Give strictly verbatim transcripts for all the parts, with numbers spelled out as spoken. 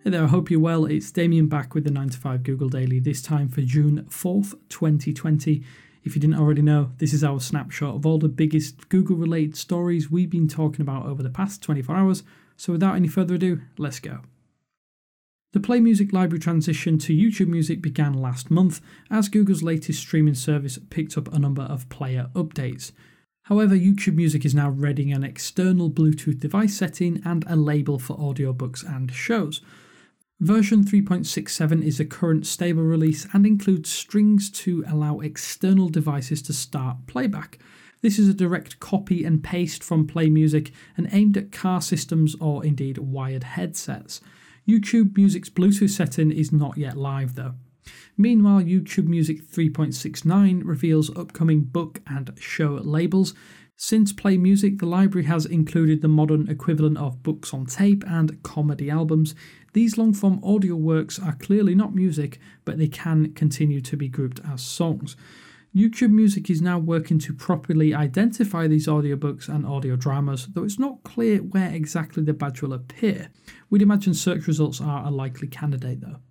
Hey there, I hope you're well. It's Damien back with the nine to five Google Daily, this time for June fourth, twenty twenty. If you didn't already know, this is our snapshot of all the biggest Google-related stories we've been talking about over the past twenty-four hours. So without any further ado, let's go. The Play Music library transition to YouTube Music began last month as Google's latest streaming service picked up a number of player updates. However, YouTube Music is now readying an external Bluetooth device setting and a label for audiobooks and shows. Version three point six seven is a current stable release and includes strings to allow external devices to start playback. This is a direct copy and paste from Play Music and aimed at car systems or indeed wired headsets. YouTube Music's Bluetooth setting is not yet live though. Meanwhile, YouTube Music three point six nine reveals upcoming book and show labels. Since Play Music, the library has included the modern equivalent of books on tape and comedy albums. These long-form audio works are clearly not music, but they can continue to be grouped as songs. YouTube Music is now working to properly identify these audiobooks and audio dramas, though it's not clear where exactly the badge will appear. We'd imagine search results are a likely candidate though.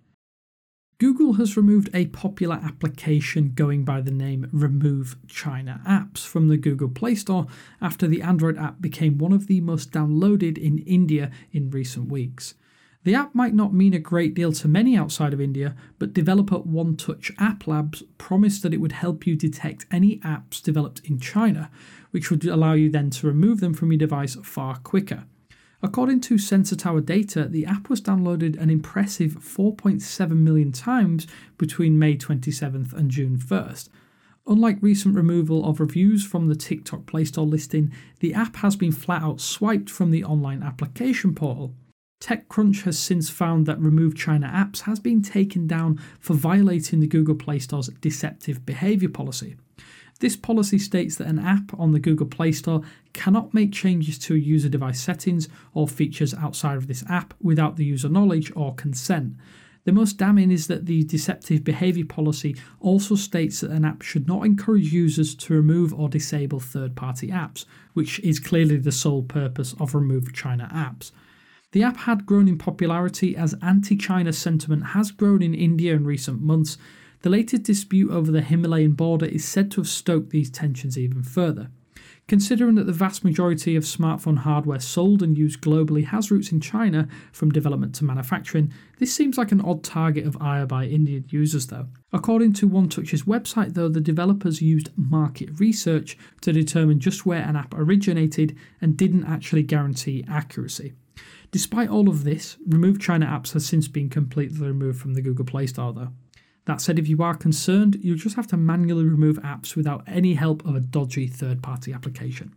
Google has removed a popular application going by the name Remove China Apps from the Google Play Store after the Android app became one of the most downloaded in India in recent weeks. The app might not mean a great deal to many outside of India, but developer One Touch App Labs promised that it would help you detect any apps developed in China, which would allow you then to remove them from your device far quicker. According to Sensor Tower data, the app was downloaded an impressive four point seven million times between May twenty-seventh and June first. Unlike recent removal of reviews from the TikTok Play Store listing, the app has been flat out swiped from the online application portal. TechCrunch has since found that Remove China Apps has been taken down for violating the Google Play Store's deceptive behavior policy. This policy states that an app on the Google Play Store cannot make changes to user device settings or features outside of this app without the user knowledge or consent. The most damning is that the deceptive behavior policy also states that an app should not encourage users to remove or disable third-party apps, which is clearly the sole purpose of Remove China Apps. The app had grown in popularity as anti-China sentiment has grown in India in recent months. The latest dispute over the Himalayan border is said to have stoked these tensions even further. Considering that the vast majority of smartphone hardware sold and used globally has roots in China from development to manufacturing, this seems like an odd target of ire by Indian users though. According to OneTouch's website though, the developers used market research to determine just where an app originated and didn't actually guarantee accuracy. Despite all of this, Remove China Apps has since been completely removed from the Google Play Store though. That said, if you are concerned, you'll just have to manually remove apps without any help of a dodgy third-party application.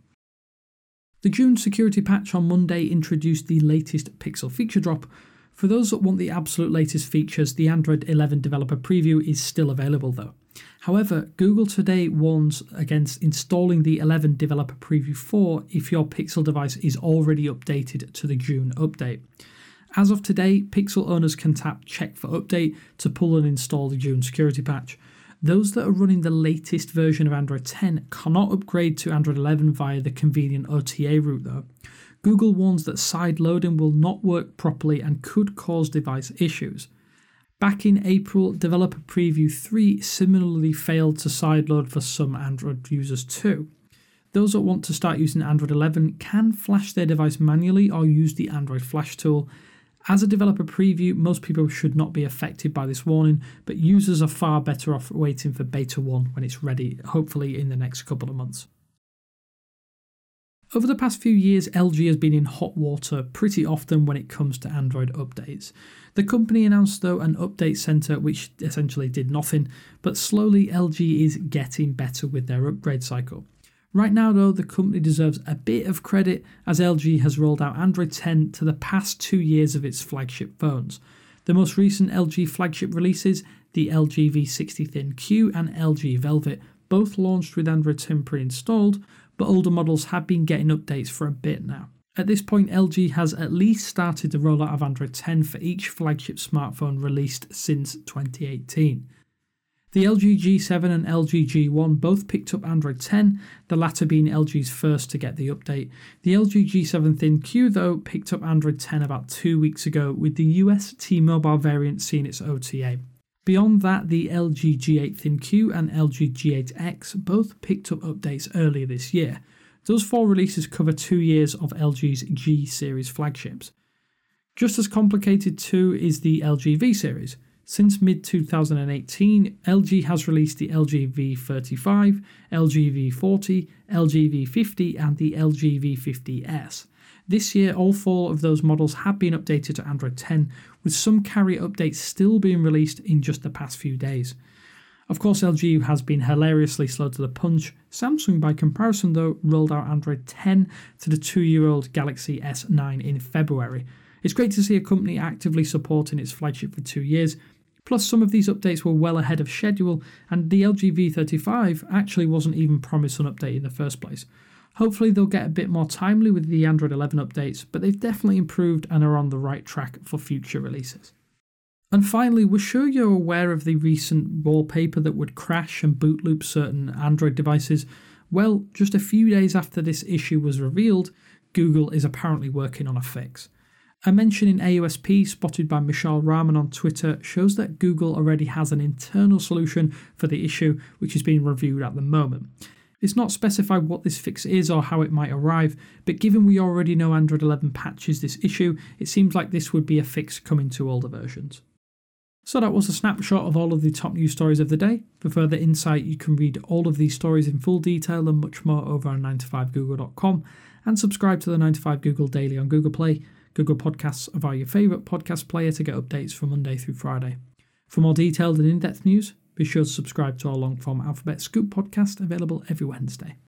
The June security patch on Monday introduced the latest Pixel feature drop. For those that want the absolute latest features, the Android eleven developer preview is still available though. However, Google today warns against installing the eleven developer preview four if your Pixel device is already updated to the June update. As of today, Pixel owners can tap Check for Update to pull and install the June security patch. Those that are running the latest version of Android ten cannot upgrade to Android eleven via the convenient O T A route though. Google warns that side loading will not work properly and could cause device issues. Back in April, Developer Preview three similarly failed to sideload for some Android users too. Those that want to start using Android eleven can flash their device manually or use the Android Flash tool. As a developer preview, most people should not be affected by this warning, but users are far better off waiting for Beta one when it's ready, hopefully in the next couple of months. Over the past few years, L G has been in hot water pretty often when it comes to Android updates. The company announced though an update centre which essentially did nothing, but slowly L G is getting better with their upgrade cycle. Right now though, the company deserves a bit of credit as L G has rolled out Android ten to the past two years of its flagship phones. The most recent L G flagship releases, the L G V sixty Thin Q and L G Velvet, both launched with Android ten pre-installed, but older models have been getting updates for a bit now. At this point, L G has at least started the rollout of Android ten for each flagship smartphone released since twenty eighteen. The L G G seven and L G G one both picked up Android ten, the latter being L G's first to get the update. The L G G seven Thin Q, though, picked up Android ten about two weeks ago, with the U S T-Mobile variant seeing its O T A. Beyond that, the L G G eight Thin Q and L G G eight X both picked up updates earlier this year. Those four releases cover two years of L G's G series flagships. Just as complicated too is the L G V series. Since mid twenty eighteen, L G has released the L G V thirty-five, L G V forty, L G V fifty and the L G V fifty S. This year, all four of those models have been updated to Android ten, with some carrier updates still being released in just the past few days. Of course, L G has been hilariously slow to the punch. Samsung, by comparison though, rolled out Android ten to the two-year-old Galaxy S nine in February. It's great to see a company actively supporting its flagship for two years, plus some of these updates were well ahead of schedule, and the L G V thirty-five actually wasn't even promised an update in the first place. Hopefully they'll get a bit more timely with the Android eleven updates, but they've definitely improved and are on the right track for future releases. And finally, we're sure you're aware of the recent wallpaper that would crash and boot loop certain Android devices. Well, just a few days after this issue was revealed, Google is apparently working on a fix. A mention in A U S P spotted by Mishal Rahman on Twitter shows that Google already has an internal solution for the issue, which is being reviewed at the moment. It's not specified what this fix is or how it might arrive, but given we already know Android eleven patches this issue, it seems like this would be a fix coming to older versions. So that was a snapshot of all of the top news stories of the day. For further insight, you can read all of these stories in full detail and much more over on nine to five google dot com, and subscribe to the nine to five Google Daily on Google Play, Google Podcasts, or via your favourite podcast player to get updates from Monday through Friday. For more detailed and in-depth news, be sure to subscribe to our long-form Alphabet Scoop podcast, available every Wednesday.